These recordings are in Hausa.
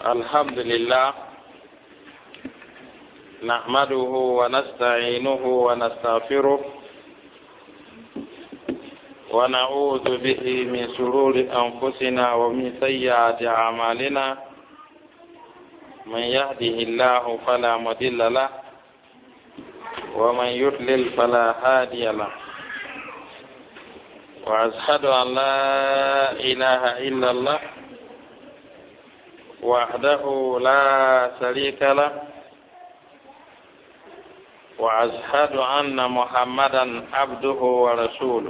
الحمد لله نحمده ونستعينه ونستغفره ونعوذ به من شرور أنفسنا ومن سيئات أعمالنا من يهده الله فلا مضل له ومن يضلل فلا هادي له وأشهد أن لا إله إلا الله وحده لا شريك له وأشهد أن محمدا عبده ورسوله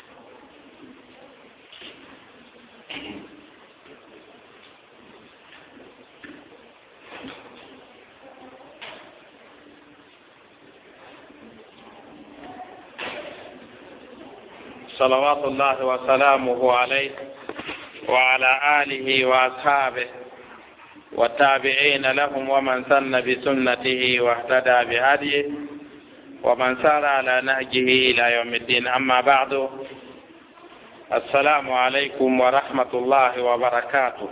صلوات الله وسلامه عليه وعلى آله وأصحابه والتابعين لهم ومن سن بسنته واهتدى بهديه ومن سار على نهجه إلى يوم الدين. أما بعد، السلام عليكم ورحمة الله وبركاته.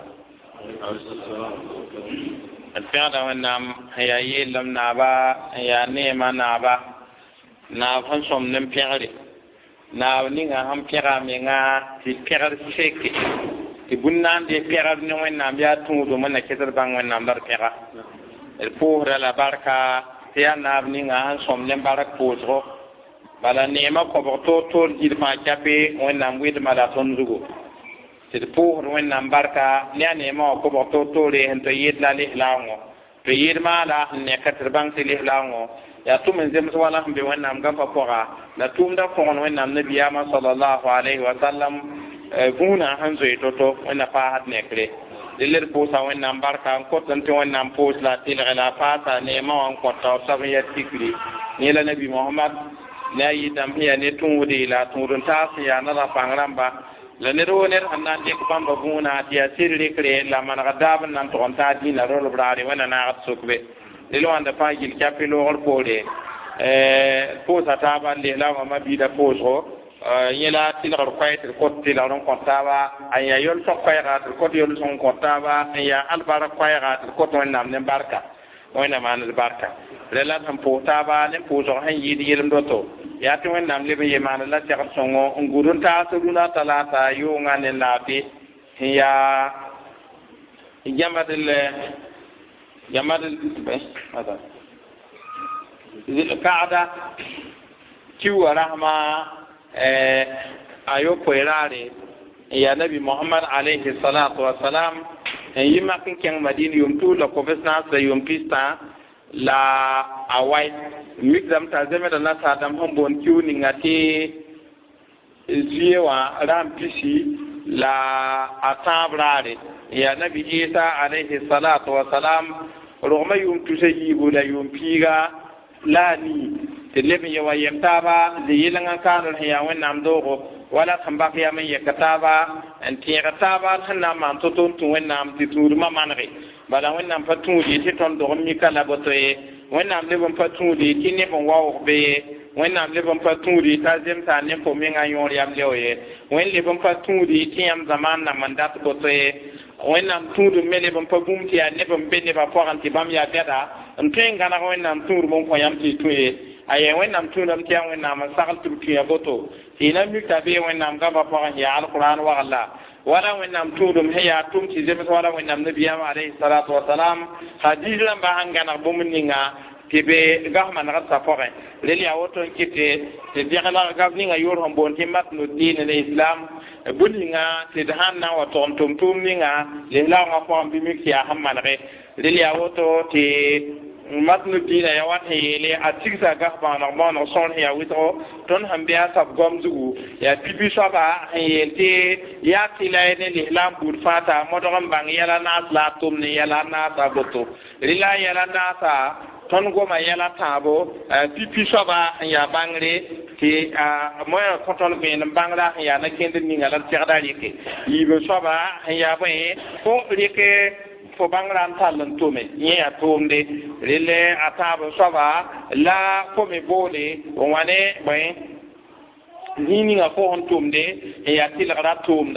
الفعل والنعم هي يلم نابا هي نيمة نابا نافن سوم نمفعري ناو نيغا هم كراميغا في كرر سيكي تبنان دي كرر نوين نام يا تودو من كتر بان وين نام بار كرا الفور لا باركا تيا ناب نيغا هم سوم نم بارك بوزرو بلا نيما كوبرتو تول جيل ما كابي وين نام ويد مالا تونزوغو الفور وين نام باركا نيا نيما كوبرتو تولي انتو يد لا لهلاونغو to yirma la ne katar bang ti lihlango ya tumen zem wala hambe wannan gafa fora na tumda fon wannan nabiya ma sallallahu alaihi wa sallam guna hanzo itoto wannan fa hat ne kre dilir posa wannan barka ko tanti wannan pos la til ala fata ne ma wan ko ta sabin ya tikri ni la nabi muhammad na yi tambiya ne tun wudi la turun ta ya na ra pangramba la ne ro ne hannan de bamba guna dia sirri kre la man gadab nan to ta dina ro brari wana na sukbe lilo anda pa gil kapilo or pole po ta ba le la ma bi da po so yela tin ro kwait ko ti la ron kontaba aya yol so kwait ko yol son kontaba aya albara kwait ko to nam ne barka wana man barka lela tam po ta ba ne po so han yi di yelm do to ya ti nam le be yemana la ta songo ngurun ta so duna talata yo ngane laati ya jamadil hada القاعدة كيو رحمة أيو بيراري يا نبي محمد عليه الصلاة والسلام يما كان مدينة يوم طول لكوفسنا يوم بيستا لا أواي مقدم تزمت الناس هذا هم بون كيو نعتي زيوا رام بيسي لا أتابراري يا نبي عيسى عليه الصلاة والسلام رغم يوم تسيب ولا يوم بيغا لا ني تلبي يوا يكتابا ليلنا كانوا هي وين نام دوغو ولا تنبق يا من يكتابا أنت يكتابا خنا ما تطون وين نام تطور ما مانغي بلا وين نام فتون دي تطون دوغم يكلا بطوي وين نام لبن فتون دي كيني بن واو بي وين نام لبن فتون دي تازم تاني فمين عيون يام لوي وين لبن فتون دي تيام زمان نام دات بطوي wẽnnaam tũudum me leb n pa bũmb tɩ yaa neb n be nebã pʋgẽ tɩ bãmb yaa bɛda n tõe n gãneg wẽnnaam tũudum n kõ yãmb tɩ y tũ ye a yɛ wẽnnaam tũudum tɩ yaa wẽnnaam n sagl tɩ b tũ ya boto tɩ y na mik t'a bee wẽnnaam gãmbã pʋgẽ yaa alquraan waglla wala wẽnnaam tũudum sẽn yaa tʋm tɩ zems wala wẽnnaam nabiyaam alayhi salatu wasalam hadiis rãmba sẽn gãneg bũmb ninga tɩ be gas manegd sa pʋgẽ rel yaa woto n kɩte tɩ dẽgla gab ninga yoor sẽn boond tɩ matnu diin l islam bulinga tɩ d sãn na n wa tʋgem tʋm-tʋʋm ninga lislaoongã pʋgẽ bɩ mik tɩ yaa sẽn manege rel yaa woto tɩ matnu diinã ya wat sẽn yeele a tigsa gas bãoneg sõor sẽn yaa wɩsgo tõnd sẽn be a soab goam zugu yaa pipi soaba sẽn yeel tɩ yaa tɩ la ne lislaam buud fãa t'a modg n bãng yɛla naas la a tʋm ne yɛla naasa boto rel a yɛla naasa tõnd goma yɛla tãabo pipi soaba n yaa bãngre tɩ moya kõ tõnd vẽen n bãngra sẽn yaa nakẽnd ninga la d segda rɩke yiib soaba sẽn yaa bõe fo rɩke fo bangra n tall n tʋme yẽ yaa tʋʋmde rel a tãab soaba la fo me boole n wa ne bõe zĩig ninga fo sẽn tʋmde n yaa tɩlgra tʋʋmda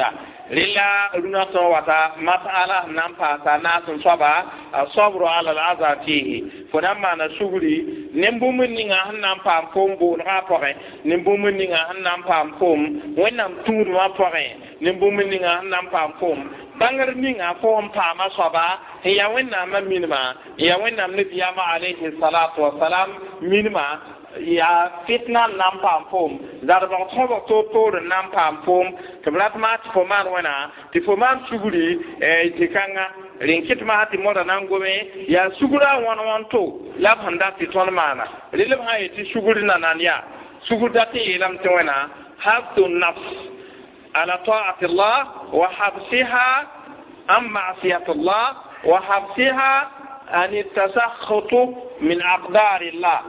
rila runa to wata mas'ala nan pa ta na sun saba sabru ala al'azatihi fo nan ma na suguri nimbu mun ninga hannan pa pom bo na pore nimbu mun ninga hannan pa pom wennam tuur ma pore nimbu mun ninga hannan pa pom bangar ninga pom pa ma saba ya wennam ma minima ya wennam nabiya ma alayhi salatu wassalam minima ya fitna nam pam pom zarba thobo to nam pam pom tablat ma fo man wana ti fo man suguri ti kanga rinkit ma ti moda nan gome ya sugura wan to lab handa ti ton mana lilem ha ti suguri nanan ya sugurda ti lam to wana habtu nafs ala ta'ati Allah wa habsiha am ma'siyati Allah wa habsiha an tasakhutu min aqdari Allah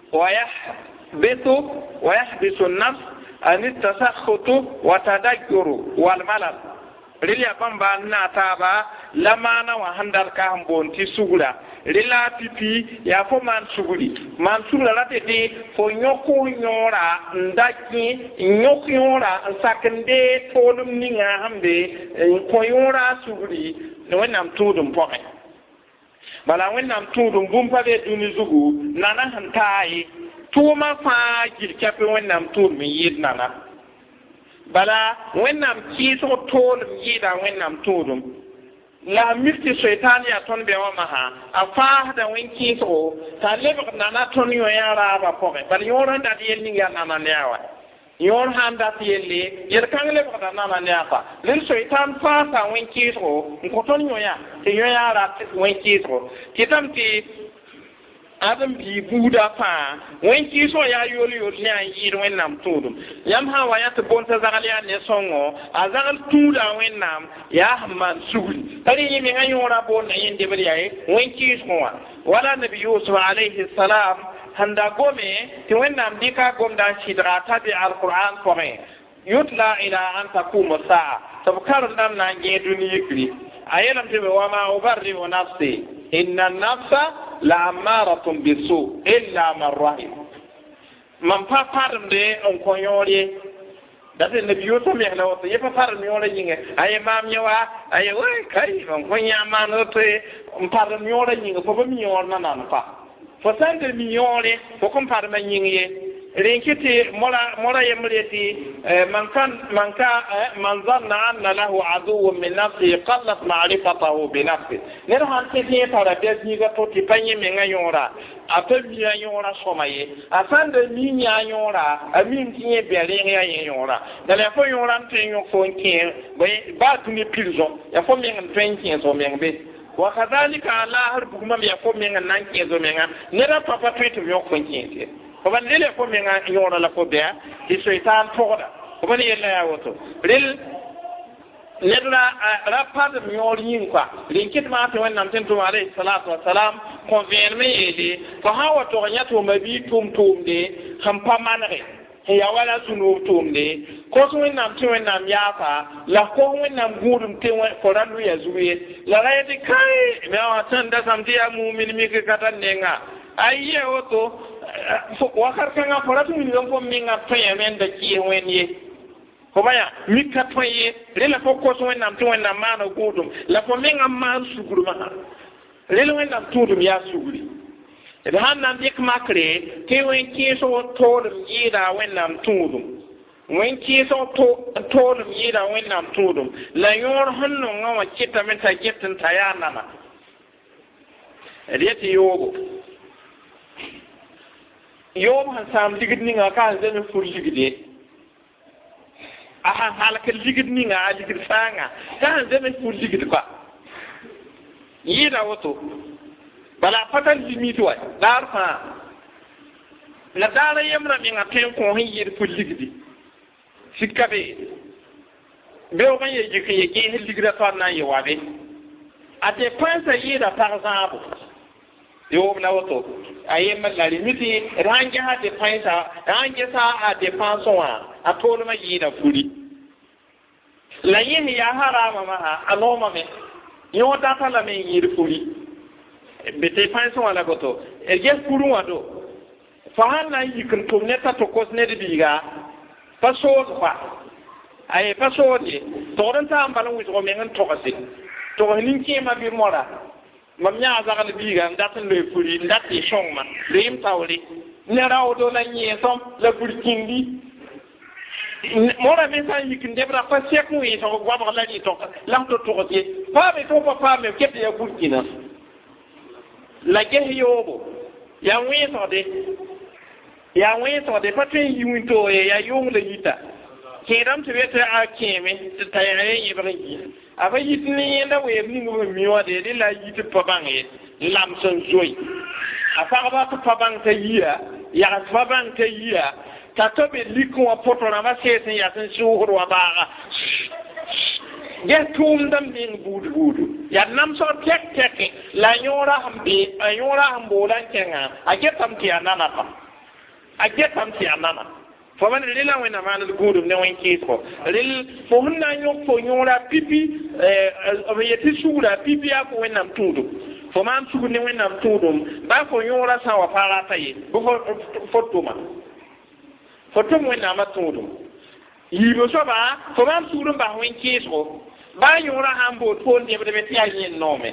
ويحبس النفس أن التسخط وتدجر والملل ريلا بامبا ناتابا لما انا وهندر كام بونتي سوغلا ريلا تيتي يا فو مان سوغلي مان سوغلا لاتي فو نيوكو نيورا نداكي نيوكو نيورا ساكندي تولم نيغا همبي كو يورا سوغلي نوينام تودم بوكاي bala wennam tudum bumpa be duni zugu nana hantai tuma fa girkape wennam tur mi yid nana bala wennam kiso tol mi yida wennam tudum la mirti shaytan ya ton be wa maha afa da wen kiso ta lebe nana ton yo yara ba poke bal yoran da yen ni ya nana newa yor handa tielle yer kangle ba nana nefa lil shaytan fa ta wen kiso ko ton yo ya te yo yara wen kiso kitamti adam bi buda fa wen kiso ya yoli yoli an yir wen nam tudum yam ha wa ya to bonta zagaliya ne songo azagal tuda wen nam ya hamman sugul tari yimi an yora bon na yende bari ay wen kiso wa wala nabi yusuf alayhi salam handa gome ti wen nam dika gomda shidra tabi alquran kore yutla ila an takuma saa tabkar nam na ngedu ni yikri ayelam te wa ma ubarri wa nafsi inna an-nafsa la'amaratun bisu illa man rahim man pa param de on ko yori date nabi yoto me la wato yefa param yori nyinge ay mam nyawa ay way kai on ko nyama no to param yori nyinge fo ba mi yor nanan fa fo sande mi yori fo kom param nyinge rinkiti mora yemreti man zanna anna lahu aduwwun min nafsihi qallat ma'rifatahu bi nafsihi nero hanti ni tara desni ga to ti panye me ngayora apabi ayora somaye asande mi nya ayora amin tinye bere ya ayora dale fo yora ntenyo fo nkin ba tuni pilzo ya fo me ntenkin so me ngbe wa kadhalika la harbu kuma ya fo me nan kezo me nga nera papa twetu yo ko nkin ko ban lele ko mi nga yora la ko be di shaytan toda ko ban yella ya woto ril nedra rapad mi yori yin kwa linkit ma to wannan tin to alayhi salatu wassalam ko ven me yeli ko hawa to nyato mabi tum de hampa manare he ya wala sunu tum de ko so wannan tin wannan yafa la ko wannan gudum tin ko ranu ya zuwe la rayati kai me wa tan da samti ya mu'min mi ka katan nenga ayye woto wakar kanga foratu mi ngom mi nga toye men da ki wenye ko baya mi ka toye rela ko ko so wenam to wenam mano gudum la ko mi nga man suguru ma rela wenam tudum ya suguri e han nam dik makre ke wen ki so todum yida wenam tudum wen ki so todum yida wenam tudum la yor hanno ngawa kita men ta getin tayana na reti yogo yom han sam ligid ninga ka zeme fur ligide aha halaka ligid ninga ligid sanga ka zeme fur ligid ba yida woto bala patan limiti wa dar fa la dara yemra mi nga ten ko hin yir fur ligidi sikabe be o kan ye jike ye ge ligida fa na ye wabe ate pensa yida par exemple yo na woto ayema la limiti range ha de paisa range sa a de pansoa a tolo ma yida furi la yin ya harama ma anoma me yo data la me yida furi be te pansoa la goto e ge furu wado fa hanna yikin to neta to kosne de biga paso fa ay paso de to ran ta ambalan wi to men to kasi to nin ke ma bi mora mam nya za kan bi ga ndatin le furi ndati shongma rim tawli ne rawo do la nyi som la burkindi mora me sa yikin debra pa sek mu yi to gwa ba la ni to lam to to ti pa me to pa me ke ya burkina la ge yobo ya wi so de patrin yunto ya yung le yita kiram te beta a keme te tayare yibrin aba yitni yenda we ni ngo mi wade de la yiti pa bangi lam son joy afa ba pa bang te yia ya fa bang te yia ta to be likon wa poto na ba sesen ya sen shuhur wa ba ya tum dam din budu ya nam so tek la nyora hambe ayora hambo lan kenga a getam ti anana pa a getam ti anana fo man lila wena man gudu ne wen kiso lil fo hunna nyok fo nyora pipi o yeti sura pipi ya ko wenam tudu fo man sugu ne wenam tudum ba fo nyora sa wa fara tayi bu fo tuma fo tum wenam tudum yibo so ba fo man sugu ba wen kiso ba nyora hambo to ne be ti ayin nome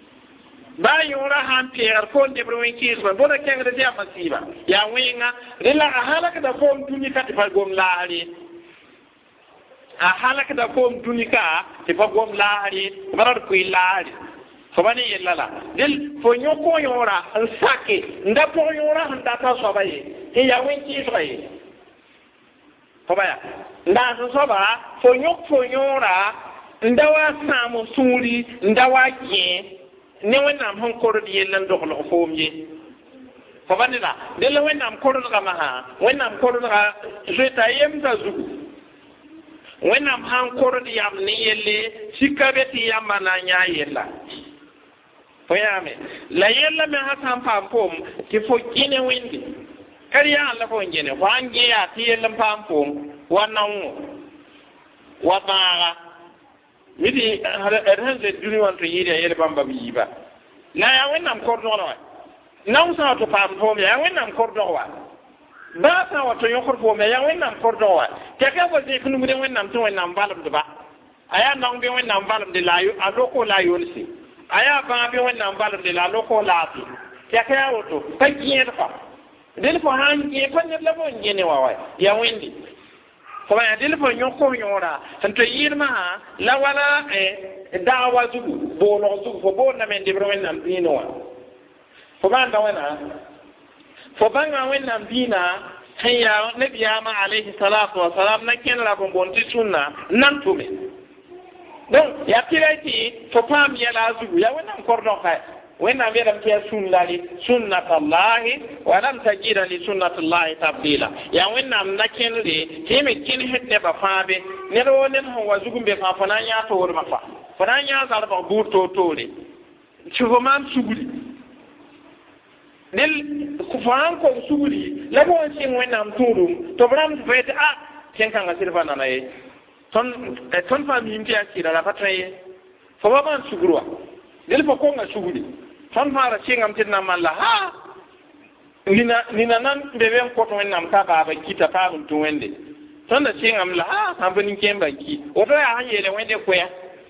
ba yura han pierre ko de bruin kiso bo da kenga de ya masiba ya winga rila halaka da fom tunika ti fagom laari a halaka da fom tunika ti fagom laari barar ko laari so bani yella del fo nyoko yora al sake nda po yora nda ta so baye e ya win kiso baye ko baya nda so ba fo nyoko yora nda wa samu suri nda wa ke ne wẽnnaam sẽn kord yell n doglg foom ye fo ba neda dela wẽnnaam kordga masã wẽnnaam kordga zoeta yemda zugu wẽnnaam sãn kord yam ne yelle sika be tɩ yãmba na n yãa yella fo yãame la yella me sã sãn paam foom tɩ fo gẽne wẽnde kar yaa la fo n gẽne fo sãn gẽ yaa tɩ yell n paam foom wa naoõ wa bãaga midi erhanze duni wanto yiri yele bamba biba na ya wennam kordo wa naw sa to pam to ya wennam kordo wa ba sa wato yokor fo me ya wennam kordo wa te ka bo je kunu muden wennam to wennam balam de ba aya naw be wennam balam de la yu adoko la yolsi aya ba be wennam balam de la loko la ti te ka ya wato pa kiyen fa del fo han ke pa ne la bo ngene wa ya wendi ko ya dil fo nyoko nyora tanto yirma la wala da'wa zugu bo no zugu fo bo na men de bro men dino wa fo ban da wana fo ban ga wen nam dina hayya nabiyama alayhi salatu wa salam na ken la bon bonti sunna nan tume donc ya tirati fo pam ya la zugu ya wen nam kordo khay wen nam ya dam ke sunnali sunnatullahi wa lam tajida li sunnatullahi tabdila ya wen nam na ken de teme kin hedde ba faabe ne do nen ho wazugu be fa fana nya to wor ma fa fana nya zal ba burto tore chugo man suguri nel ku faan ko suguri la bo sin wen nam turum to bram fete a ken kan asirfa na nayi ton fa mi mti akira la patraye fo ba man sugurwa nel fo ko nga suguri ton fara cingam tinna malla ha nina nan be ben ko to wennam ka ba kita ta mun to wende ton da cingam la ha ambani kemba ki o to ya hanye le wende ko ya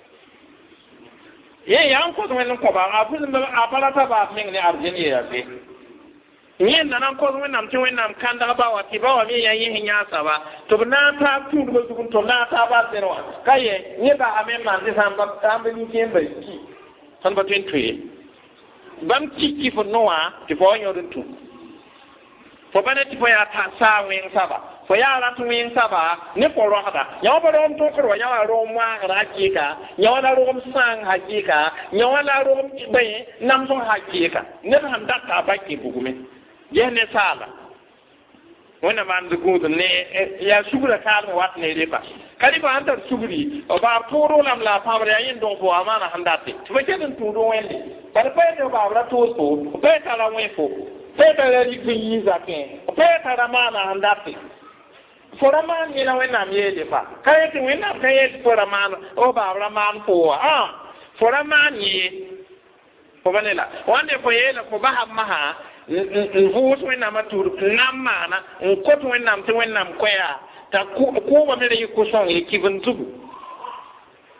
ye yan ko to wennam ko ba a fun a palata ba min ne arjini ya be nyen nan ko wennam tin wennam kan da ba wa ti ba wa mi ya yin nya sa ba to na ta tu do su to na ta ba zero kaye ne ba amen man ti sam ba ambani kemba ki ton ba tin tuye bam kiki fo noa ti fo nyodu tu fo bane ti fo ya ta sa wen saba fo ya la tu wen saba ne fo ro hada ya ba ro to ko ya ro ma hakika ya la ro sang hakika ya la ro be nam so hakika ne han da ta ba ki bugume ye ne sala wona man de gudu ne ya sugura kar wat ne de ba kadi ba antar suguri o ba poro lam la pamre ayin don fo amana handate to be den tu do wende par pa de ba bra to so pe ta la wefo pe ta la ri fi zake pe ta la mana handate fora man ni la wena mi de fa kay ti wena kay fora man o ba bra man fo fora man ni fo banela wande fo yela ko ba hamma ha nvuus wẽnnaam a tʋʋr nam maana n kot wẽnnaam tɩ wẽnnaam koɛɛa t'a ko ba me ra yɩ ko-sõng ye kɩb n zugu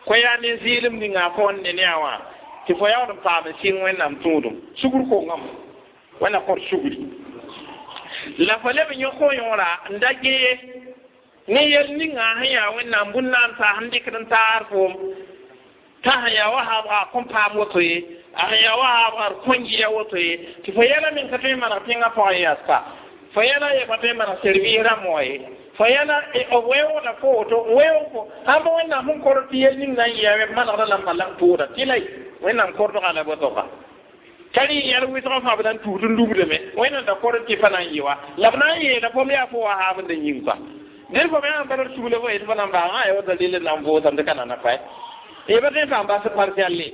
ko ya ne zilim ni nga fon ne ne awa ti fo yaw dum pa be sin wennam tudum sugur ko ngam wana ko suguri la fale be nyoko yora ndage ne yel ni nga haya wennam bunnan sa hande kan tar fo ta haya wa ha ko pa moto yi aya wa ha konji ya woto yi ti fo yana min ka te mana pinga fo ya ska fo yana ye ka te mana servira moye fo yana o wewo na ko to wewo ko amba wennam mun ko ti yel ni nga ya mana la malang tuura tilai wennam ko to ala botoka kari yar wi to fa badan tutu ndubude me wena da ko ti fana yiwa labna yi da fo ya fo wa ha bande yinka der ko me an bar sule wo et fana ba ha yo dalil nam bo tam de kana na fa e ba den fa ba se partially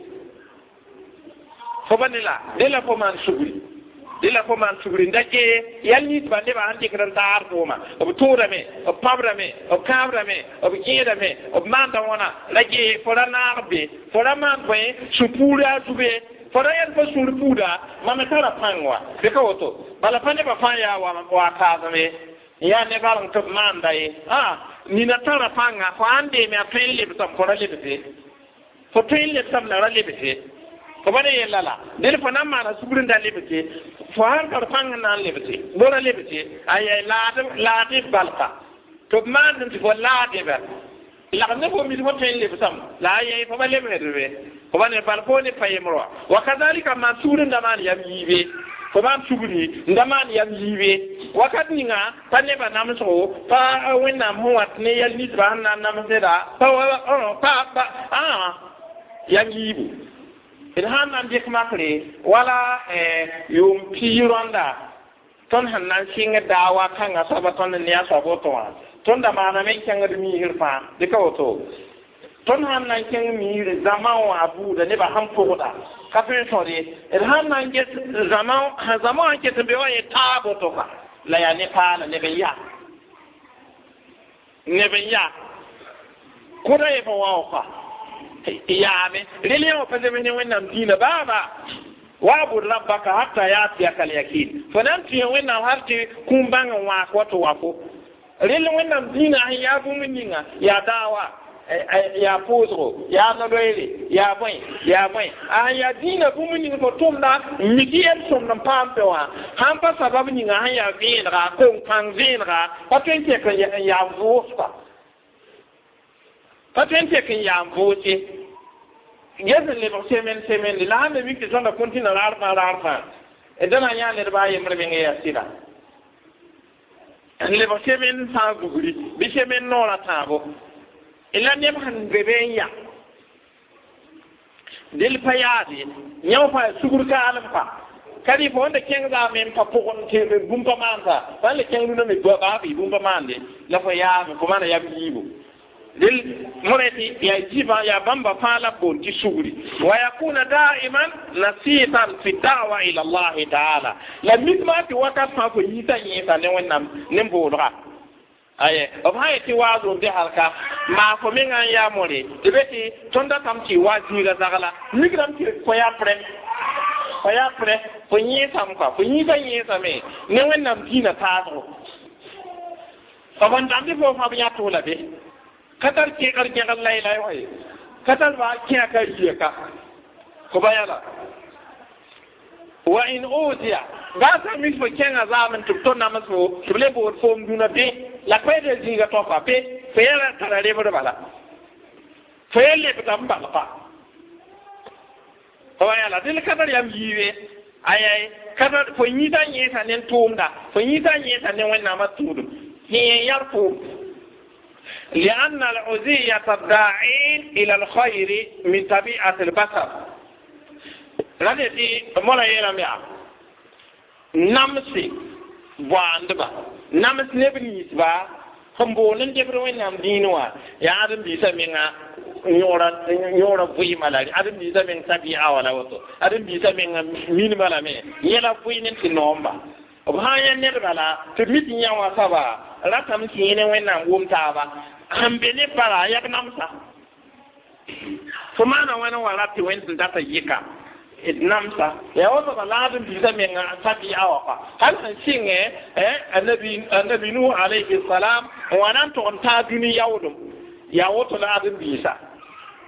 fo banila de la fo man suguri de la fo man suguri ndaje yalni bande ba hande kan tar ko ma o tura me o pabra me o kabra me o jeda me o manda wona laje fo na arbe fo na man boy supura tube fora yan fa sur puda mama tara pangwa be ko to bala pande ba fa ya wa ka me ya ne ba to manda yi ni na tara panga ko ande me apelle be tam fora le be fo telle tam na le be ko bane yella del fo nam mana subrin da le be fo har ka panga na le be bora le be ay la de balka to man ti fo la de ba la ne ko mi fo telle be tam la ye fo ba le be ko bane balkoni payemro wa kadhalika masurin da man yam yibe ko ban suguri ndaman yam yibe wakati nga panne ba namso pa wena muat ne yal ni ba na namseda pa yam yibu ilhan nan dik makre wala yum pironda ton hannan singa dawa kanga sabaton ne ya saboto ton da mana men kanga mi hirfa de kawoto ton han nan ken mi zaman wa abu da ne ba han fogoda kafin sore il han nan get zaman ke tambe wa ya tabo to ka la ya ne pa ne be ya ko da ya fa wa ka ya me rele o pa de ne wannan dina baba wa abu rabbaka hatta ya ti akal yakin fa nan ti wannan har ti kumbanga wa ko to wa ko rele wannan dina ya bu minninga ya dawa ya pozro ya naloele ya boy ya dina bumuni ko tumna migien som nan pampewa hampa sababu ni nga ya vinra ko kan vinra patente ko ya vusta patente ko ya vuti yezen le semen la me wiki zonda kontina larfa edana ya le ba yemre me ya sira en le semen sa guguri bi semen no la tabo ila nem han bebenya del payade nyaw fa sugurka alam fa kadi fo wonde kenga men pa pokon te bumpa manta wala kengu no me ba bi bumpa mande la fa ya ko mana ya bibu del moreti ya jiba ya bamba fala bon ti suguri wa yakuna daiman nasitan fi da'wa ila Allah ta'ala la mitma ti wakat fa ko yita ne wonnam nembodra aye obhaye ti wazo de halka ma ko min an ya more de beti tonda tam ti wazi ga zagala migram ti ko ya pre ko nyi sam ko nyi ta nyi same ne wannan dina ta zo saban dambi fo fa biya to labe katar ke karke Allah ila wai katar ba kiya ka ka ko bayala wa in uziya ga sa mi fo kenga zaman to na maso tule bo fo mduna be la kwede zinga to pa pe fela tara le bodo bala fele bitam bala pa ya la dil kadar yam yiwe ayay kadar fo nyita nyeta nen tumda fo nyita nyeta nen wenna matudu ni yarfu لأن العزية الداعين إلى الخير من طبيعة البشر الذي مولا يلمع نمسي واندبا نمس نبنيس با خمبولن جبروين نام دينوا يا آدم بيسا مينا نورا فوي مالاري آدم بيسا مين طبيعة ولا وطو آدم بيسا مين مين مالا مين يلا فوي نمسي نومبا وبهايا نربلا تميت نيوا سابا لا تمسي ينوين نام ومتابا hambele para yak namsa fumana wana wala ti wen data yika it namsa ya wato baladun bi zame nga sabi awafa hal san singe annabi nu alayhi salam wana to ta duniya wudum ya wato ladun bi sa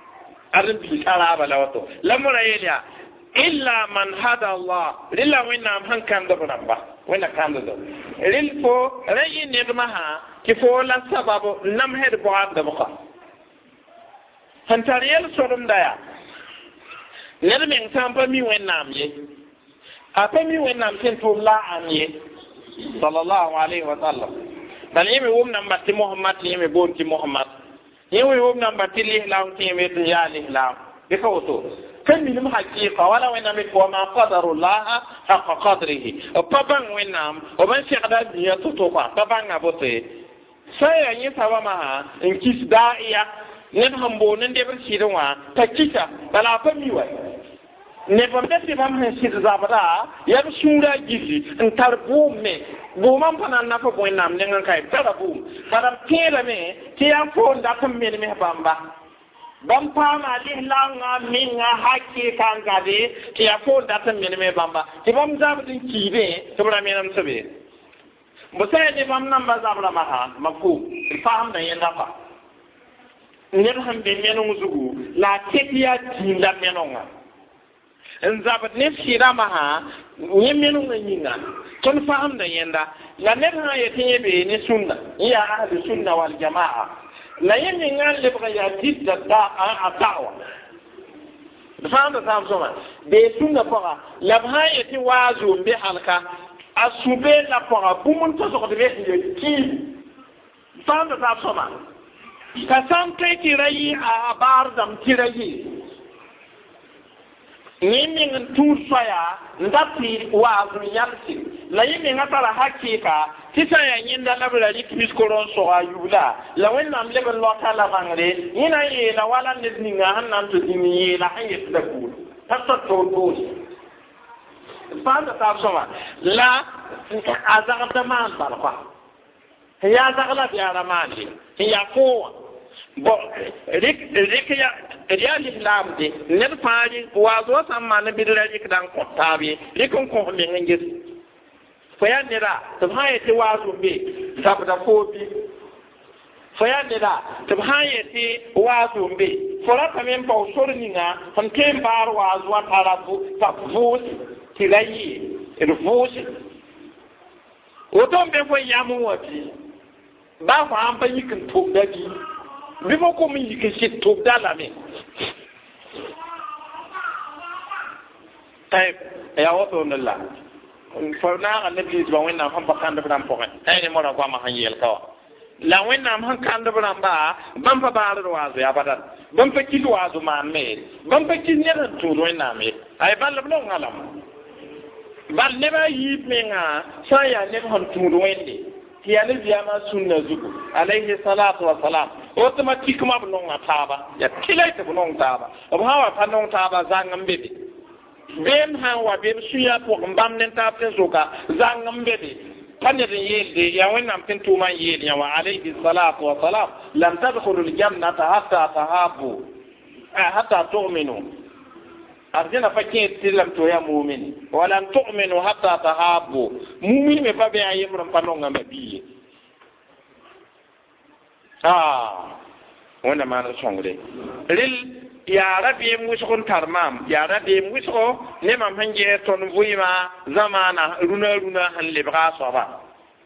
arin bi saraba lawato lamura yelia illa man hada Allah lilla wina han kan da ramba wina kan da ril fo rayi ne ma ha ki fo la sababu nam hed bo da boka han tariyel sorum daya ner men tampa mi wina am ye apa mi wina am tin to la am ye sallallahu alaihi wa sallam bal yemi wum nam batti Muhammad yemi bonti Muhammad yemi wum nam batti lihlam yemi ya lihlam bi fawto kan min haqiqa wala wa nam ko ma qadarullah haqqa qadrihi paban winam o ban shaqda biya to to paban abote sai yin sabama in kis da'iya ne hambo nan de bar shirwa takita bala fa mi wai ne bam da ti bam han shir zabara ya bi shura gizi in tarbu me bo man panan na fa boy nam ne ngan kai tarabu badam tela me ti ya fo nda kam me me bamba bam pa ma li langa minga hakki kan gade ti ya fo nda tam me bamba ti bam zabu din kibe to bra me nam sabe bo sai ne bam nam ba zabra ma ha makku faham da yenda fa ne ham be me no zugu la ketiya tinda me no nga en zabat ne shira maha nyemenu ngina ton faham da yenda la ne ha yete be ne sunna ya ahli sunna wal jamaa la yemi ngal le ba ya tidda da a da'wa faham da sam soma be sunna fara la ha yete wazu be halka asube la fara bumun to so de be ki faham da sam soma ka sam kai tirayi a bar dam tirayi nimin tur faya ndati wa yalsi la yimi ngatara hakika tisa ya nyinda labla likmis koron so ayula la wenna mlebe lokala bangre ina ye la wala nedninga hanan to dimi la hayet da ku tatta to to fanda tabsoma la azagda man barqa ya zagla bi aramani ya ko bo rik ya riyal islam de ne faari wazo samma na bidira rik dan ko tabi rikon ko me ngir faya nira to hayati wazo be sabda fobi faya nira to hayati wazo be fora tamen pa usorninga han kem bar wazo tarafu tafus tilayi irfus otom be fo yamu wati ba fa am pa yikin to dagi bifo ko mi yike shit to dala me tay ya wato nalla farna annabi ba wenna han bakan da bran pokan ay ne mora ko ma han yel kawa la wenna han kan da bran ba ban fa ba ro wazo ya badan ban fa kitu wazo ma me ban fa kin ne to wenna me ay ban la blon ngalam bal ne ba yip me nga sa ya ne han tu wende tiyani biyama sunna zugu alayhi salatu wa salam automatique bunong ataba ya kilaita bunong taba ob hawa panong taba zangam bebe ben hawa ben suya ko mbam nen tapte zuka zangam bebe tanere yelde ya wonnam tin tuma yelde ya wa alayhi salatu wa salam lam tadkhulul jannata hatta tahabu hatta tu'minu arjana fakin tilam to ya mu'min wala tu'minu hatta tahabbu mu'min me fabe ayemram panonga mabiye wanda ma na songre ril ya rabbi mushkun tarmam ya rabbi mushko ne mam hanje ton buima zamana runa han libra soba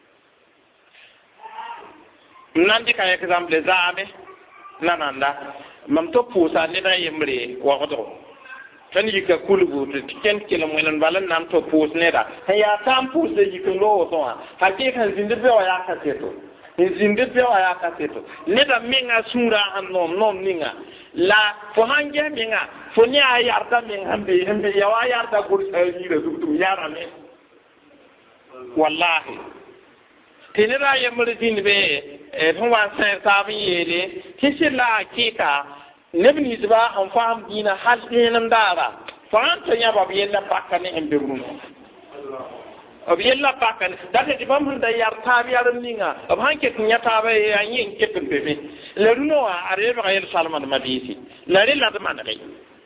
nandi ka exemple zaame nananda mam to pusa ne na yemre wa godo tan yika kulbu tiken kila moylan balan nam to pus neda ya tam pus de yikin lo to ha ke kan zinde be wa ya ka seto zinde be wa ya ka seto neda minga sura an nom ninga la fo hanje minga fo ni ayarta min hambe ya wa yarta gur yi da dum yara ne wallahi tinira yamri din be fo wa sa tabi yele kisila kika nebni ziba an faham dina hal dinam dara fanta nya bab yella pakane en berun ob yella pakane date di bam handa yar tabi yaram ninga ob hanke nya tabe yanyi en kepen bebe le runo are ba yel salman mabisi la rilla de manare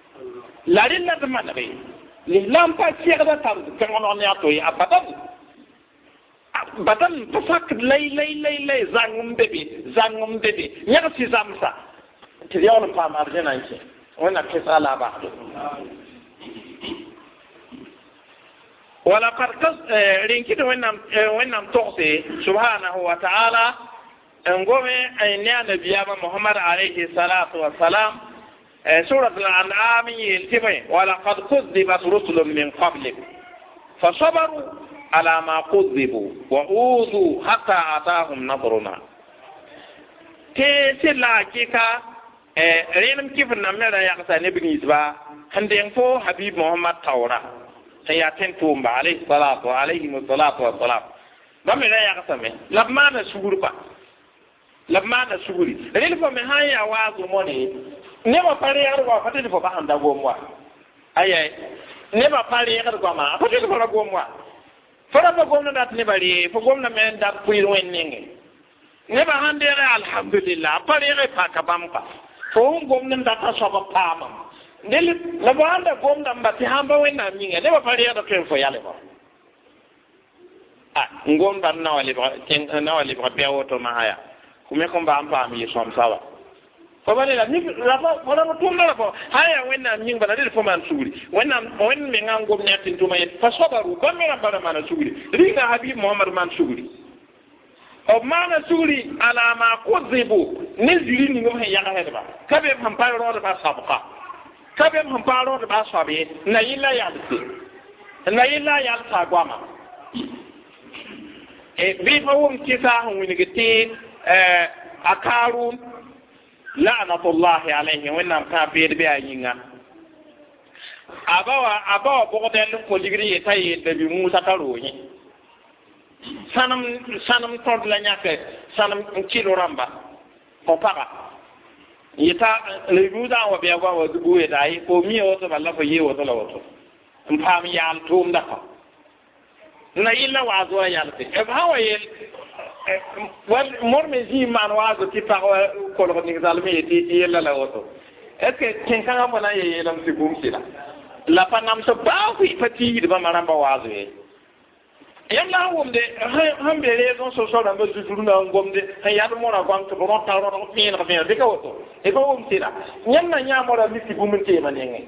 li lampa siega tam kan on ya to ya badan to fak lay zangum bebe nya si zamsa ti yawon pa marjana ce wannan kisala ba wala qad rinkito wannan toqse subhanahu wa ta'ala ngome ayna nabiyama muhammad alayhi salatu wa salam سورة الأنعام يلتمي ولقد كذبت رسل من قبلك فصبروا على ما كذبوا وأوذوا حتى أتاهم نصرنا تسلا كيكا رينم كيف نمنا يقصى نبني إسبا هندين فو حبيب محمد تورا سياتين تومبا عليه الصلاة والسلام بمنا يقصى من لما نسور با لما نسوري رينم فو مهايا وازو موني neba pare yar wa fatini fo bahanda gomwa ayay neba pare yar ko ma fatini fo gomwa fara ba gomna dat ne bari fo gomna men dat puir wenninge neba handere alhamdulillah pare yar pa ka bampa fo gomna dat so ba pama ndel la banda gomna mbati hamba wenna minge neba pare yar ko fo yale ba ngomba nawali ba bewo to mahaya kume ko ba ampa mi som sawa fabale la ni rafa wala tumna rafa haya wenna nying bana dil foman suguri wenna wen me ngam nyatin tuma yet fasabaru bamira bana mana suguri riga habib muhammad man suguri o mana suguri ala ma kuzibu ni zuri ni ngom he yaga hedba kabe hamparo ro ba sabqa kabe hamparo ro ba sabe na yilla yalta gwama bi fawum kisa hun ni gete akarun la'natullahi alayhi wa nam ka be be ayinga abawa bogdel ko ligri yetaye de bi musa taroyi sanam tod la nyake sanam kilo ramba ko paga yeta le buda wa be wa du e dai ko mi o to balla ko ye o to lawoto mpam yal tum da ko na illa wa zo yalte e hawa yel wal morme ji man wazo ti pa ko lo ni zalme ti yella la woto est ce que ken kan mo na ye lam si bum sila la panam so ba ku pati de ba maramba wazo e yalla wonde hambe raison so so dambe zuru na ngomde hay yadu mo na gwam to ro ta ro mi na be ka woto e ko wum sila nyanna nyamo ra mi si bum te manenge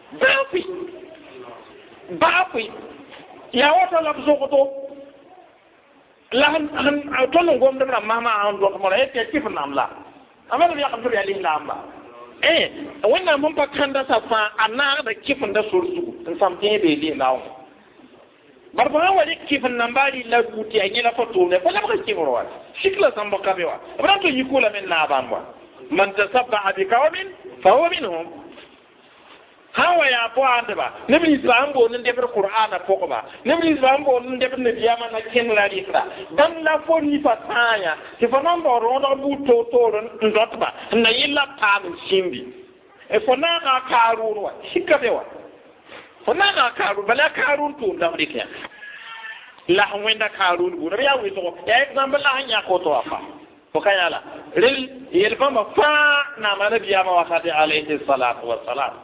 ba ku ya woto la so ko to la han tolo gom dem na mama an do ko re te kif nam la amana ya qabdu ya lin lamba wannan mun fa kanda safa anna da kifin da sursu in samtin be li lawo barba wali kifin nan bari la duti an yana foto ne fa la ba kifin wa shikla san ba kabewa abran to yikula min na ban wa man tasabba bi qawmin fa huwa minhum hawa ya bo ande ba nabi islam bo nan defar qur'ana ko ba nabi islam bo nan defar nabiya man na ken la difra dan la fo ni fataya ti fa nan bo ro do bu to ndot ba na yilla tam simbi e fo na ka karun wa shikabe wa fo na ka karun bala karun to da dikya la wenda karun bu ya wi to ya example la hanya ko to afa ko kayala ril yelba ma fa na ma nabiya ma wakati alayhi salatu wassalam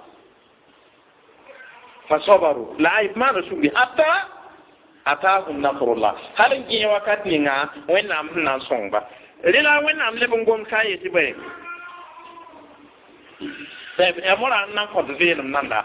فصبروا لا يفمان سوري حتى أتاهم نصر الله هل نجي وقت نينا وين نعمل نصنبا للا وين نعمل بنقوم كاي تبين طيب أمر أن نقض فيهم نندا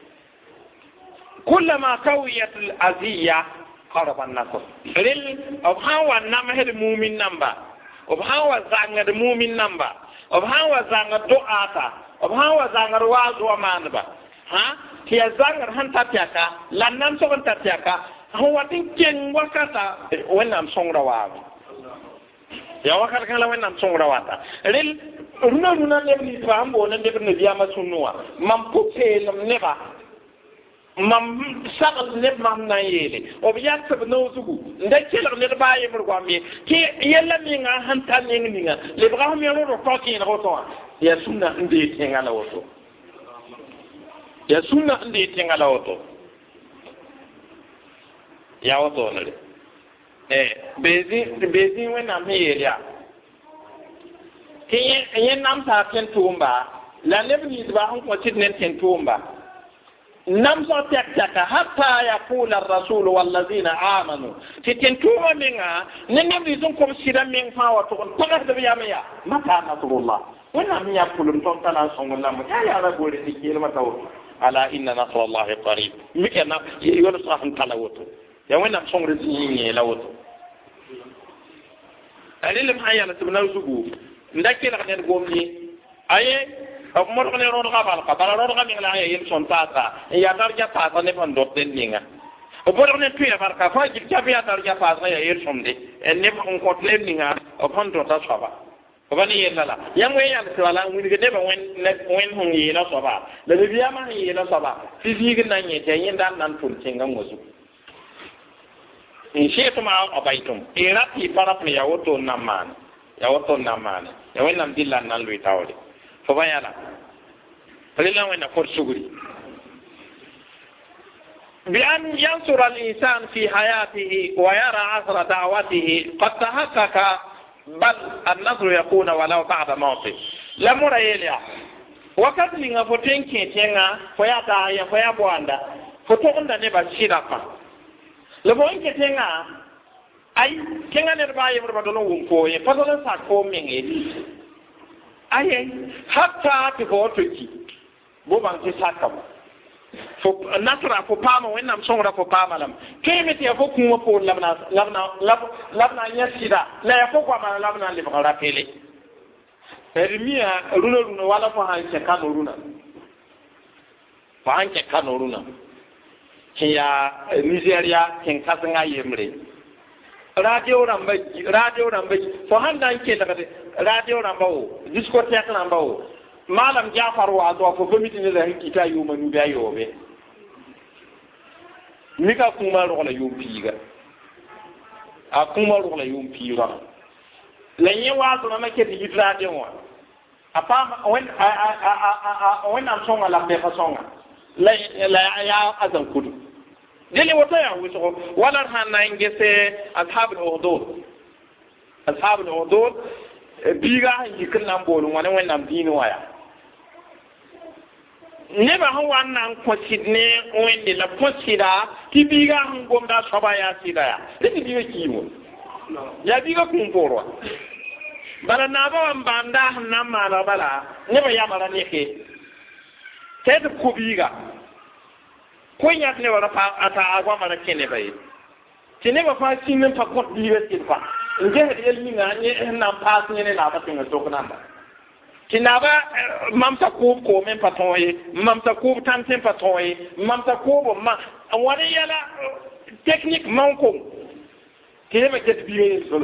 كلما قويت الأذية قرب النصر لل أبهاو النمه المؤمن نمبا أبهاو زانغ المؤمن نمبا أبهاو زانغ دعاتا أبهاو زانغ رواز ومانبا ha kiya zangar han tapiaka lannan so kan tapiaka ho watin ken wakata wannan songra wa ya wakata kala wannan songra wata ril runa ne ni fambo nan de ne biya masunwa mam pupe lam neba mam sagal ne mam na yele o biya sab no zugu ndakela ne ba yi murgwa mi ki yalla mi nga han tan ni nga le bra mi ro ko ki na ko to ya sunna ndi tengala woto ya sunna ndi tingala woto ya woto nale bezi wena meya yen nam ta ken tumba la nebni ba hon ko tidnen ken tumba nam so takaka hatta yaqula ar-rasul wal ladina amanu ken tumba minga ne nebni zon ko sira min fa wato ko taga da ya meya mata nasrullah wannan ya fulum ton tana son wallan mu ya ra gore ni ke mata wato ala inna nasrallahi qarib mi kana yo na sahun tala wato ya wannan son rizin ne la wato alilim haya na tibna zugu ndake la ne gomni aye mo ko ne ro ga bal ka bala ro ga mi la yin son tata ya tarja tata ne pan dot den ninga o bo ne tuya barka fa ji jabi ya tarja tata ya yin son de en ne on ko tlen ninga o pan dot ta saba o bani yella la yang we ya to ala ngi de ba wen hon yi na saba da biya ma yi na saba fi fi gin nan ye te yin dan nan tun tinga ngozu in shetu ma abaitum irati parapni ya woto namane ya wen nam dillan nan lui tawde fo bayala falila wena for suguri bi an yansura al-insan fi hayatihi wa yara athara da'watihi qad tahaqqaqa bal an-nasr yakuna walau ba'da mawtih lamura yelia wakati ninga fotenke tenga foyata ya foyabwanda fotonda ne bashira pa lebonke tenga ay tenga ne ba yimro badono wumpo ye padono sa ko mingi aye hatta to ko toki bo ban ti sakam fo nasra fo pama wennam songra fo pama lam keme te fo kuma fo labna nyasida la fo kwa ma labna le bakara pele ermia runa wala fo hanke kanuruna fo hanke kanuruna kiya Nigeria kin kasanga yemre radio ramba fo handa ke daga radio ramba o discotheque ramba o malam Jafar wa do fo committee ne da kita yuma nu da yobe mika kuma ro la yumpiga a kuma ro la yumpiga lenye wa do na ke di radio wa apa when am songa la be fa songa la ya azan kudu dele wata ya wuso wala hanna ngese ashabul hudud biga yikin nan bolun wani wannan dini waya ne ba han wannan kwasidne wende la kwasida ki biga han gomda soba ya sida ya dini biga kimo ya biga kumporwa bala na ba banda hanna mala bala ne ba ya mara ne ke sai da ku biga ko nya ne wala fa ata agwa mara kene bai kene ba fa sinin fa ko biga silfa nje hedi mi nga nye na pass nye na ba tinga to kana ba kinaba mamta ko men patoye mamta ko tanten patoye mamta ko ma wani yala technique manko kene ma ket biye solo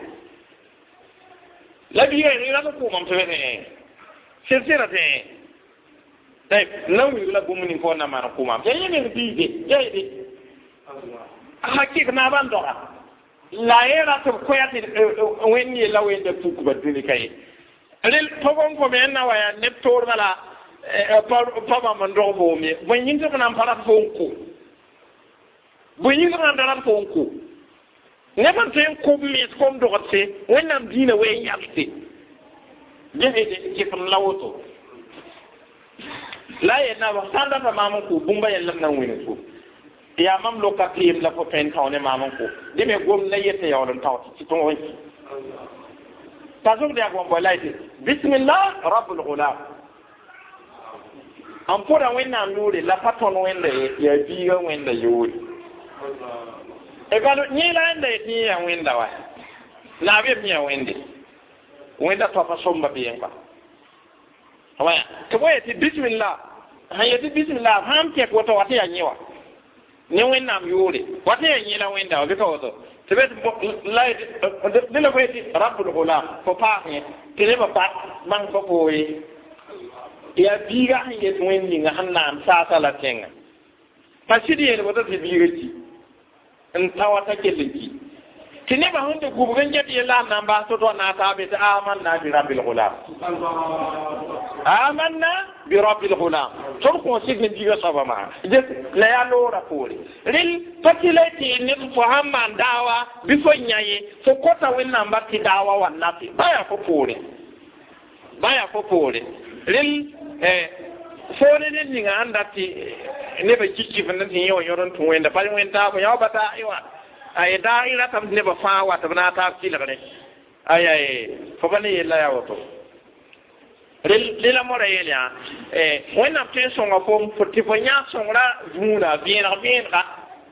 la biye ni la ko mamta ne sira te dai nan wi la gumuni ko na mara ko ma yayi ne biye yayi hakik na ban dora la era to koyati wenni la wende fuku badini kay rel togon ko men na waya neptor mala papa man do bo mi bo nyinto na para fonko bo nyinto na dara fonko ne ban ten ko mi kom do gotse wennam dina we yakti jehede ci fam lawoto la yena wa sanda fa mamu ko bumba yalla na wini ko ya mam lokati la ko pen tawne mamon ko de me gom na yete yawon tawti ci ton won tazum de agom bolaiti bismillah rabbul ghulam am pora wenna nure la paton wenda ya biga wenda yuri e galo ni la nda ni ya wenda wa na be mi ya wenda to fa somba biyen ba wa to boye bismillah hayati bismillah ham ke ko to wati ya nyiwa ni wennam yuri wati ya nyila wenda o biko to tebet lay de la weti rabbul ghulam ko paane tele ba pat man ko boye ya biga hanye wenni nga hanna sa sala tenga pasidi ele wata ti biga ci en tawata keliki tine ba hunde gubugan jadi la namba to do na ta be amanna bi rabbil ghulam amanna bi rabbil ghulam to ko signi diga sabama je la ya lo rapori ril patilati ni ko hamma dawa bi fo nyaye fo kota wenna mbati dawa wannati baya ko pore ril fone ne ni nga andati ne ba kiki fanna ni yo yoron tun wenda pa wenda ko yaw bata iwa ay da ila tam ne ba fa wa tabna ta kila ne ay fo bani la ya wato lela mora yelia wẽnnaam tõe n sõnga fo tɩ fo yãk sõngra vũuna vẽeneg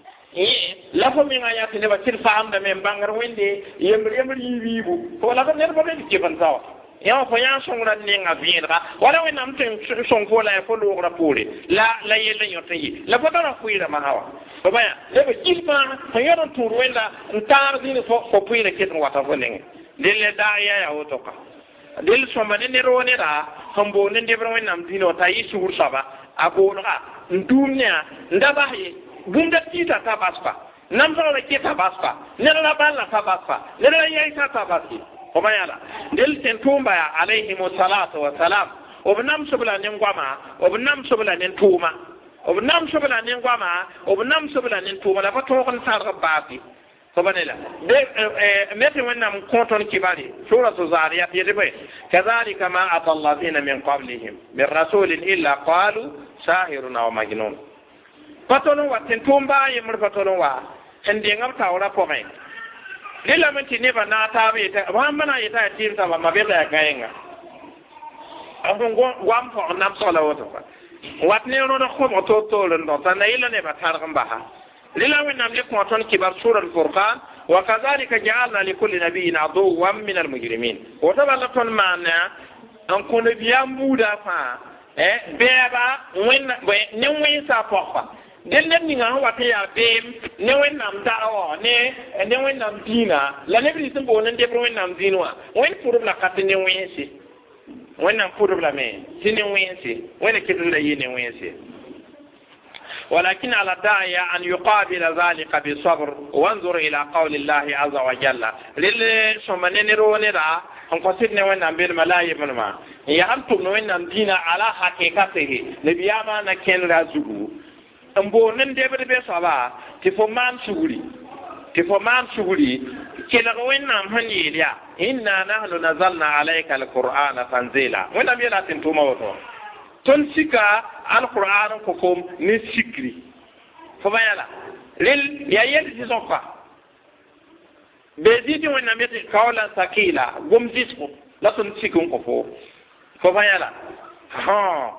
la fo menga yaa tɩ nebã tɩd faamdame n bãngr wẽnde yembr yiibu fo la nedbã be kɩfen sawa yã fo yã sõngra nenga vẽenega wala wẽnnaam tõe n sõng fo la fo loogra poore la yell n yõt n yɩ la fo tara pʋɩɩrãmã hawa fo bãya lebã gil fãa fo yõd n tũud wẽnda n taar zĩnd fo pʋɩɩrã ket n wata fo nengẽ dẽl daa yaa wotoka del sõma ne ned wa neda sẽn boond n debr wẽnnaam dĩinã wa t'a yɩ sugr soaba a boolga n duum ne a n da bas ye bũmda tɩɩta t'a baspa namsgra keta baspa ned la balla t'a baspa ned la yɛɩsa t'a baske fo bã yãla del sẽn tʋʋmba yaa alayhim salatu wasalam b namsb la nen-goama b namsb la nen-tʋʋma b namsb la nen-goama b namsb la nen-tʋʋma la pa tõog n sarg baase فبنلا متى وإنهم كونتون كباري سورة الزاريات يجيبه كذلك ما أتى الذين من قبلهم من رسول إلا قالوا ساحر أو مجنون فتنوا وتنتم باي مر فتنوا عندي عم تاورا فمين للا من تنيبا ناتابي وهم بنا يتأتيم سبا ما بيلا كاينغا أبون قام فنام صلاة وتفا واتنيرون خم أتوتولن دوتنا إلا نبى تارغم بها للا ونام لكم أتون كبار سورة الفرقان وكذلك جعلنا لكل نبي عدوا من المجرمين وتبع لكم معنا أن كون بيام بودا فا بيبا وين سافوفا دل نمي هو تيا بيم نوين نام دعوة نوين نام دينا لا نبي سنبو نندبر وين نام دينوا وين فورب لكات نوين سي وين نام فورب لمن نوين سي وين كتير ليه نوين سي ولكن على الداعية أن يقابل ذلك بالصبر وانظر إلى قول الله عز وجل للشمانين رونيرا انقصدنا وين بالملايين منما يهمتم وين دينا على حقيقته نبياما نكين رازقه امبونن دبر بسابا تفمان سوري كلا وين نام هنيليا إنا نحن نزلنا عليك القرآن تنزيلا وين نام يلا تنتوما وطو تنسيكا القرآن كوكم نسكري فبايلا لل يا يلي زوكا بزيد وين نام يتي قولا ثقيلا قم ديسكو لا تنسيكم كفو فبايلا ها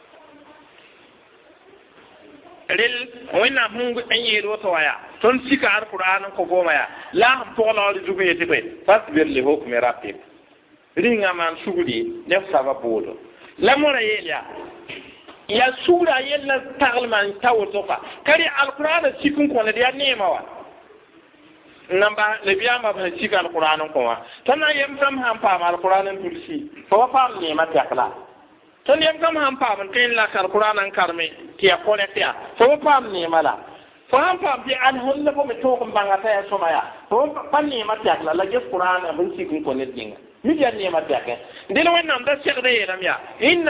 lel wẽnnaam sẽn n yeel woto wã yaa tõnd sika alqur'an n kõ goomã yaa la sẽn pʋgla d zug yetɩ koe fasbir li hukmi rabbik rĩngã maan sugri ne f saba boodo la mora yeel yaa sugra yella tagl maan ta woto fa kari alqur'ana sik n kõned yaa neemã wa namba nabiyaamã b sẽn sik alqur'an n kõ wã tõnd na yem sãm sãn paam alqur'an n tulsi fa wa paam neemã tɛkla tõnd yem kam sãn paam n tõe n lak alqur'ana n karme tɩ ya kõrɛk yaa fo wa paam neemã la fo sãn paam tɩ alsẽn la fo me toog n bãnga t'a yaa sõma yaa fo pa neemã tɛkla la ges qur'ana bn sik n kõ ned dĩnga mid yaa neemã tɛkẽ dẽl wẽnnaam da segda yeelame yaa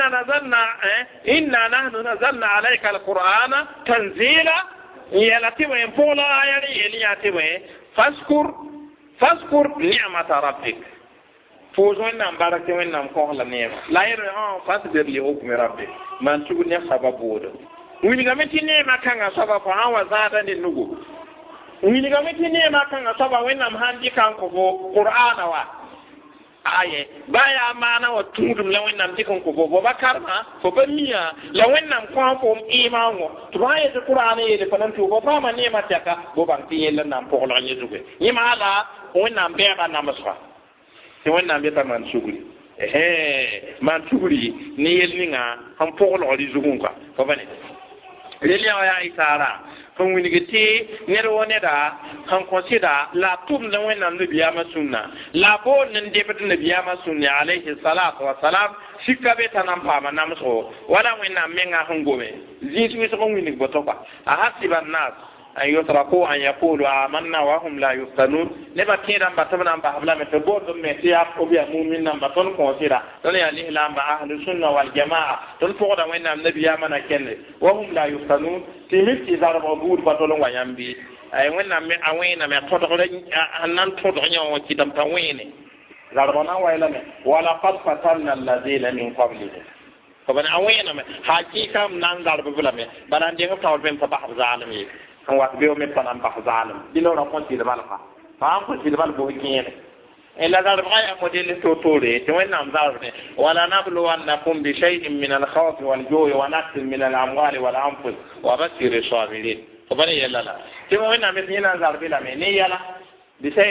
inna nahnu nazalna alayka alqur'ana tanzila n yɛla tɩ wẽ n pʋgla aya rẽ yeel yaa tɩ wẽ faskur ni'mata rabbik فوز وين بارك وين كوهلا نيم لا يرى فاسبر لحكم ربك من تقول سبب بود وين غمتي نيما كان سبب فان وزادا لنغو وين غمتي نيما كان سبب وين هاندي كان كو قران وا aye baya mana wa tudum la wennam tikon ko bo bakarma fo bamiya la wennam ko ko imango to baye de qur'ana yele fanan to bo fama ne mataka bo ban tiyel nam ko la nyeduge yima ala wennam be ba namasfa ti wẽnnaam yeta maan sugri maan sugri ne yel ninga sẽn pʋglg rɩ zugẽ fo bane rel yaa yaa isaara fõn wilgi tɩ ned wa neda sẽn kõsɩda la a tʋmd wẽnnaam nabiyaamã sũnna la a boond n debd nabiyaamã sũnne alayhi salatu wasalam sika be t'a na n paama namsgo wala wẽnnaam menga sẽn gome zĩis wɩsg n wilg boto pa a hasiba nnas أن يتركوا أن يقولوا آمنا وهم لا يفتنون لما تيرا باتبنا بحبلا متبور دم يتياب أبيا مؤمنا بطن كونسيرا تلي عليه لام أهل السنة والجماعة تلفقنا وإن النبي يامنا كنه وهم لا يفتنون تمثل إذا ربود بطلوا وينبي أي وإن أوين ما تطغل أنن تطغل وكتم توين زربنا وإلنا ولقد فتنا الذين من قبلهم فبنا أوين ما حقيقة من نزار ببلمه بلان دينه تقول بين تبحر ظالمين an wat beo me panan ba zalim dilo ra kon ti de balfa fa ko ti de bal bo kiyene إلا ذلك غاية مدل توتوري توينام ذلك ولا نبلونكم بشيء من الخوف والجوع ونقص من الأموال والأنفس وبشر الصابرين فبني يلا لا توينام مثلنا ذلك بلا من يلا بشيء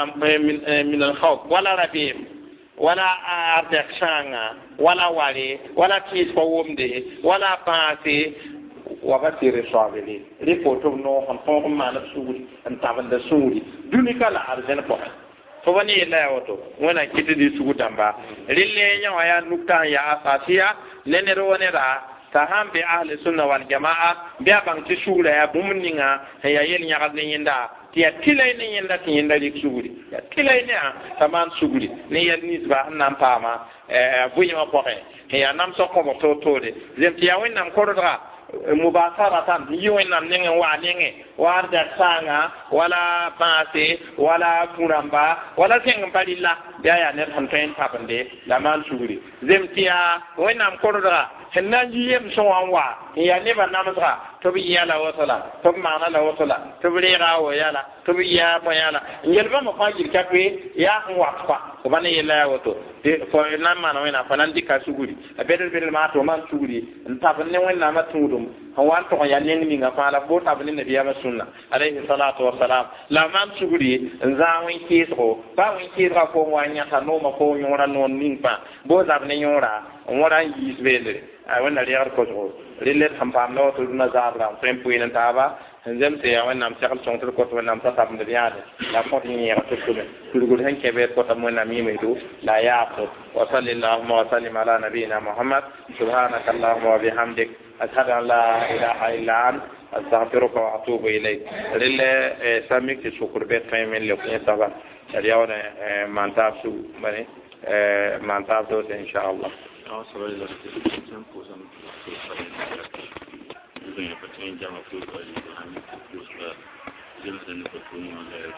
من الخوف ولا ربيب ولا أردكشانا ولا والي ولا كيس فومدي ولا باسي وبشر الصابرين ريبوتو نو خنفوم ما نسوري انتابن سوري دوني كلا أرجن فوق فبني لا يوتو وانا كتدي سوتامبا ريلي نيا يا نكتا يا اساسيا نينرو نيرا تهم بأهل السنة والجماعة بيابان تشولا يا بومنينا هي يل نيا يندا تيا تلاي يندا تيندا ديك سوري تلاي نيا تمان سوري نيا نيسبا نام باما بويما بوخي هي نام سوكو توتوري زمتيا وين نام كوردرا mubasaratan yiwen nam nenge wa nenge warda sanga wala pase wala kuramba wala seng balilla ya ne tan tan tapande la man suguri zemtia wenam korodra henna yem so wa ya ne ba namsa to bi yala wasala to mana la wasala to bi ra wo yala to bi ya mo yala yelba mo fajir kapwe ya wakfa ko bane yela wato ko nan mana wena fanan dika suguri bedel bedel ma to man suguri ntabanne wenna ma tudum hawan to ya nen mi nga fala bo tabni nabiya ma sunna alayhi salatu wassalam la man suguri nzawin kiso ba win kira ko wanya ta no ma ko nyora non nimpa bo zabne nyora ngora yisbele ay wona riyar ko so lille tampam no to na zabra tempo ina taba nzem te ya wona am sakal song to ko to na am ta tab ndiyade la ko ni ya to ko turgul hen kebe ko tam wona mi medu la yaqut wa sallallahu wa sallim ala nabiyina muhammad subhanaka allahumma wa bihamdik ashhadu an la ilaha illa anta astaghfiruka wa atubu ilayk lille samik ti shukur bet fay men le ko saba riyawne mantasu bani mantasu inshallah also is a temple some doing between jama food and Johnson between on there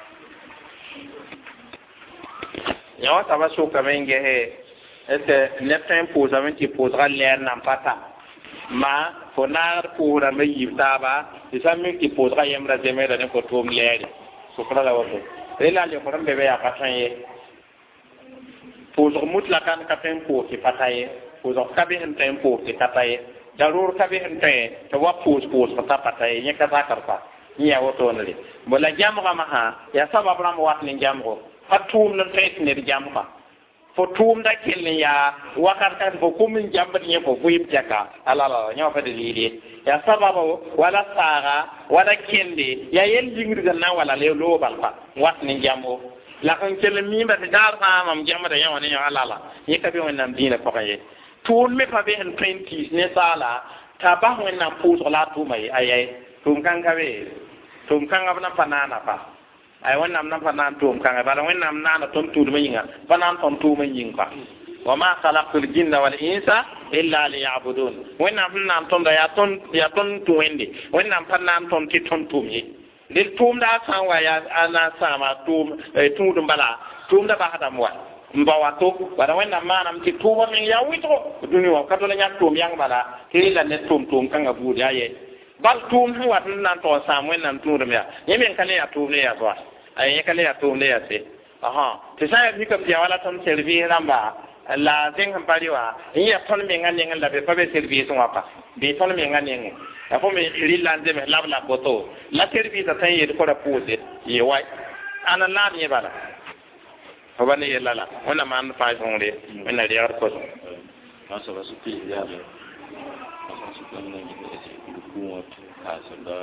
yawa taba so kamenge he ese ne tempo zamenti podra l'air nan pata ma fonar pour me yibtaba isami ki podra yemra zemera ne ko tom l'air so kala la wato ela le ko rambe ya patanye pour mutla kan ka tempo ki pataye pour ka be en tempo ki pataye darur ka be en te to wa pour pata pataye nya ka karpa nya woto nali bola jamga ma ha ya sabab ram wat ni jamgo fatum nan tait ne jamga fo tum da kelni ya wakar kan fo kumin jamba ni fo fuyim jaka alala nya fa de lidi ya sababa wala saga wala kende ya yel jingri na wala le lo balfa wat ni jamgo la kan kele mi ba de dar ha mam jama da yawa ne ya alala ye ka be wannan dina fa kaye tun me fa be en printis ne sala ta ba wannan pu so la tu mai ayai tum kan ka be tum kan abna panana fa ay wannan nan panan tum kan ba wannan nana tum tu mai yinga panan tum tu mai yinga wa ma khalaqtul jinna wal insa illa liya'budun wannan nan tum da ya ton tu wende wannan panan tum ti ton tu mi lil tum da san wa ya ana sama tum dum bala tum da ba hadam wa mbawa to wala wenda manam ti tuma min ya wito duni wa kato la nyak tum yang bala ti la ne tum kan abu ya ye bal tum hu wat nan to sam wen nan tum ya yemen kale ya tum ne ya so ay kale ya tum ne ya se aha ti sa mi kam ya wala ton servi ramba la zeng ham pariwa ya ton mi ngan ngal la be fa be servi so apa be ton mi ngan ngal ya fo me rilande me labla boto la servi ta tan ye ko da pose ye wai ana la ni bala fobani ye lala wona man fa sonde wona riar ko asa ba su ti ya asa su kan ne ni ku asa da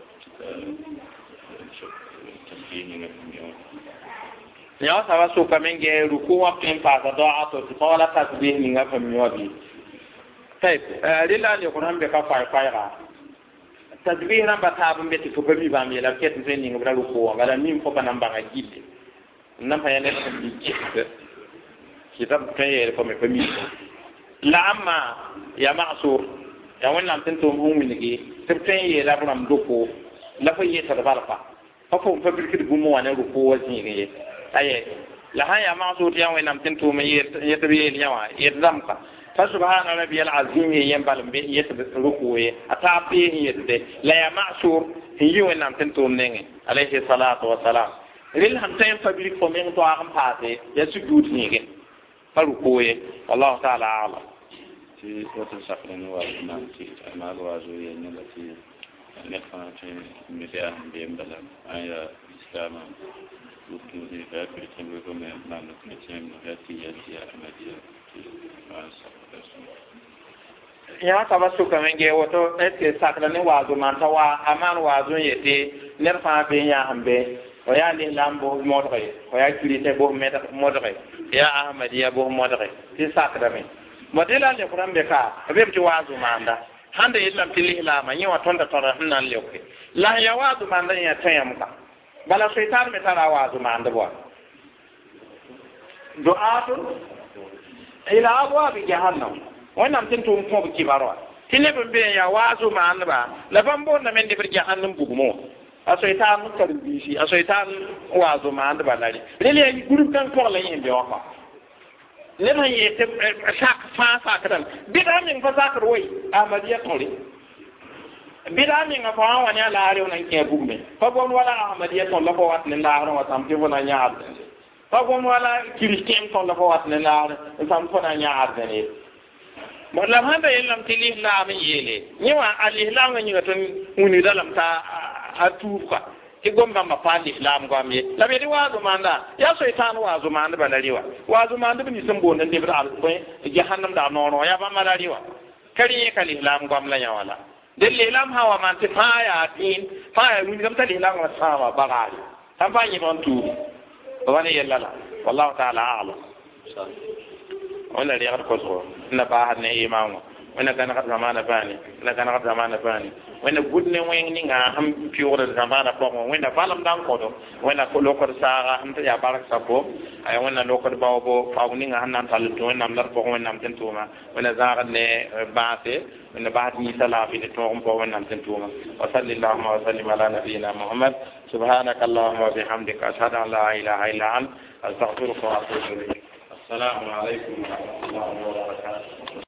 ya sawa so kamenge ruku wa pempa da doa to wala tasbih ni ngafa miwabi type lila le ko hambe ka fa ra tasbih namba tabun beti to babi ba mi la ket ni ngabra ruku wa ngala mi ko pa namba ngajide namba ya ne kitab kaye ko me fami la amma ya ma'sur ya wannan tinto mu minigi tabtan ye la bram doko la fa ye ta barfa fa ko fa birkit gumo wa ne ruku wa ni aye la haya ma'sud ya wa nam tintu me yetabi yawa yedzamka fa subhana rabbiyal azim yembal be rukuye atapi yedde la ya ma'sur yi wa nam tintu nenge alayhi salatu wa salam rel ham tay fabrique fo men to am paase ya sujud ni ge faru koye wallahu ta'ala ala ti wata sakran wa na ti ma wa zo ye ne la ti ne fa ti mi ya be mbala aya islam ku ni ga kristian ko me na no kristian no ya ti amadiya ya ka ba su kamen ge wato ete sakran wa zo man ta wa aman wa zo yete ner fa be ya hambe o ya ni lambo modre o ya kirite bo modre ya ahmadiya bo modre ti sakran modela le kuran be ka be ti wazu manda hande illa tilli la ma nyawa tonda tora nan le ko la ya wazu manda ya tayam ka bala shaytan me tara wazu manda bo du'atu ila abwa bi jahannam wannan tin to ko ki barwa tile be ya wazu manda ba la fambo na men de bi jahannam bugumo a shaytan karbi shi a shaytan wazu manda ba lari lele yi group kan ko la yin be wa ne man yi te sak fa sakran bidamin fa sakar wai amadiya tore bidamin fa wani ala are wannan ke bumme fa gon wala amadiya ton la ko wat ne la ro watam te wona nyaar fa gon wala christian ton la ko wat ne la sam ko na nyaar ne mo la handa yelam tili la mi yele niwa al-islam ni gaton uni dalam ta atufa ti gomba ma pali islam gwamye la be wazu manda ya shaytan wazu manda balariwa wazu manda bi simbo nan de bra alko jahannam da nono ya ba malariwa kari kal islam gwamla ya wala del islam hawa man ti faya din faya mun gam ta islam wa sama bagari tan fa ni don tu wani yalla wallahu ta'ala a'lam wala ri har ko so na ba ne imamu wena kana ka zamana bani na kana ka zamana bani wena gudne wen ni nga ham piore zamana ko wena balam dan ko do wena ko lokor saga ham ta ya barak sabo ay wena lokor bawbo fa ni nga hanan tal to wena lar ko wena tan tuma wena zaga ne baate wena baat ni sala fi to ko wena tan tuma wa sallallahu wa sallim ala nabiyyina muhammad subhanaka allahumma wa bihamdika ashhadu an la ilaha illa anta astaghfiruka wa atubu ilayk assalamu alaikum wa rahmatullahi wa barakatuh